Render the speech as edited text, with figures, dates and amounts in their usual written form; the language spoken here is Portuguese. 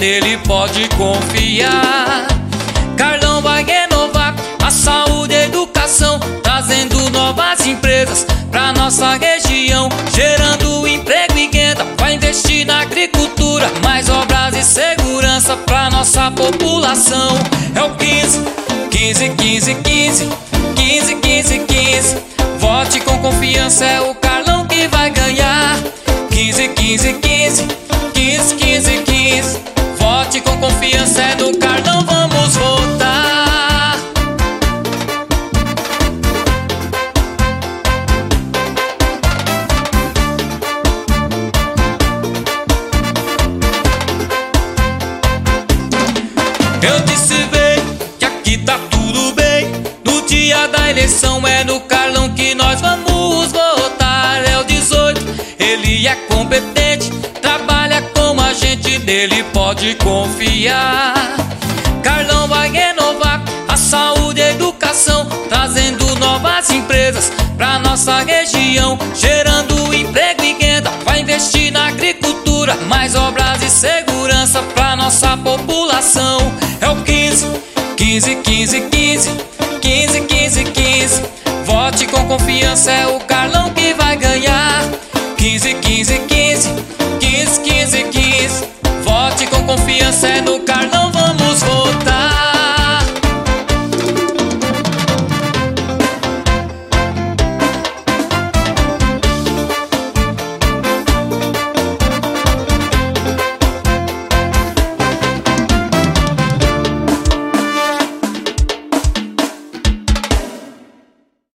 nele pode confiar. Carlão vai renovar a saúde e a educação, trazendo novas empresas pra nossa região, gerando emprego e renda. Vai investir na agricultura, mais obras e segurança pra nossa população. É o 15, 15, 15, 15, 15, 15, 15. Vote com confiança, é o Carlão que vai ganhar. 15, 15, 15, 15, 15, 15. Vote com confiança, é do Carlão, vamos votar. Eu disse bem que aqui tá tudo bem. No dia da eleição é no Carlão que nós vamos votar. É o 18, ele é competente, trabalha como a gente, nele pode confiar. Carlão vai renovar a saúde e a educação, trazendo novas empresas pra nossa região, gerando emprego e renda. Vai investir na agricultura, mais obras e segurança pra nossa população. É o 15, 15, 15, 15, 15, 15, 15. Vote com confiança, é o Carlão que vai ganhar. 15, 15, 15, 15, 15, 15. Vote com confiança, é no Carlão, vamos votar.